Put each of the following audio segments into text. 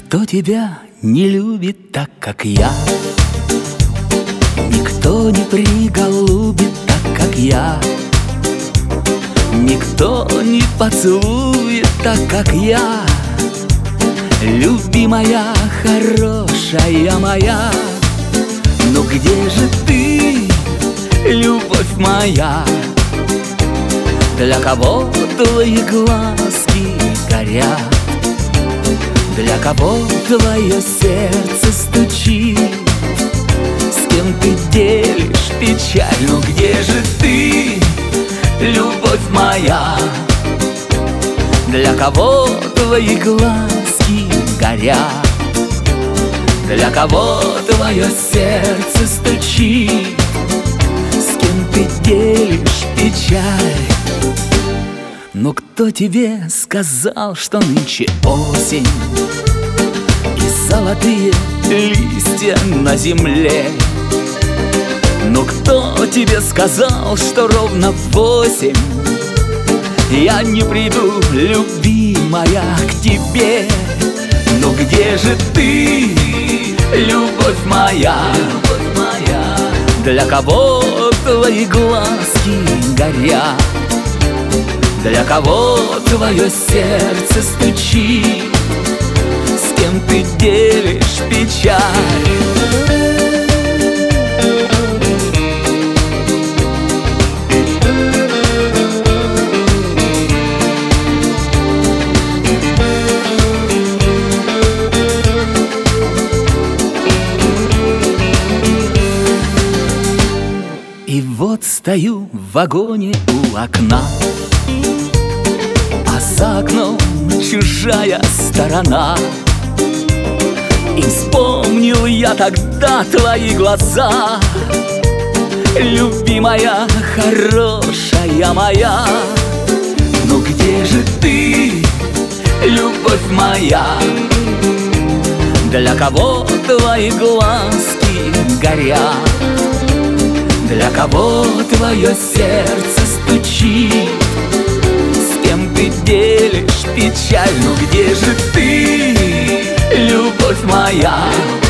Никто тебя не любит так, как я. Никто не приголубит так, как я. Никто не поцелует так, как я. Любимая, хорошая моя, ну где же ты, любовь моя? Для кого твои глазки горят? Для кого твое сердце стучит? С кем ты делишь печаль? Ну где же ты, любовь моя? Для кого твои глазки горят? Для кого твое сердце стучит? С кем ты делишь печаль? Но кто тебе сказал, что нынче осень и золотые листья на земле? Но кто тебе сказал, что ровно в 8 я не приду, любимая, к тебе? Ну где же ты, любовь моя? Для кого твои глазки горят? Для кого твое сердце стучит? С кем ты делишь печаль? И вот стою в вагоне у окна, а за окном чужая сторона. И вспомнил я тогда твои глаза, любимая, хорошая моя. Ну где же ты, любовь моя? Для кого твои глазки горят? Для кого твое сердце стучит? С кем ты делишь печаль? Ну где же ты, любовь моя?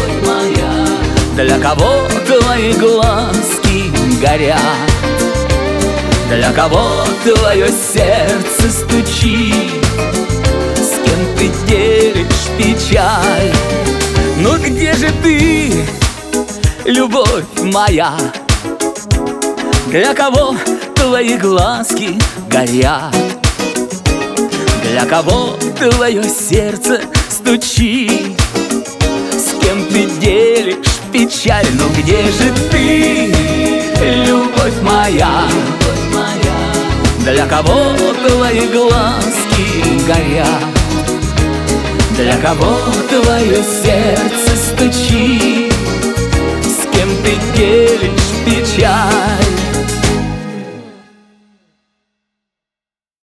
Для кого твои глазки горят? Для кого твое сердце стучит? С кем ты делишь печаль? Ну где же ты, любовь моя? Для кого твои глазки горят? Для кого твое сердце стучит? С кем ты делишь печаль? Ну где же ты, любовь моя? Для кого твои глазки горят? Для кого твое сердце стучит? С кем ты делишь печаль?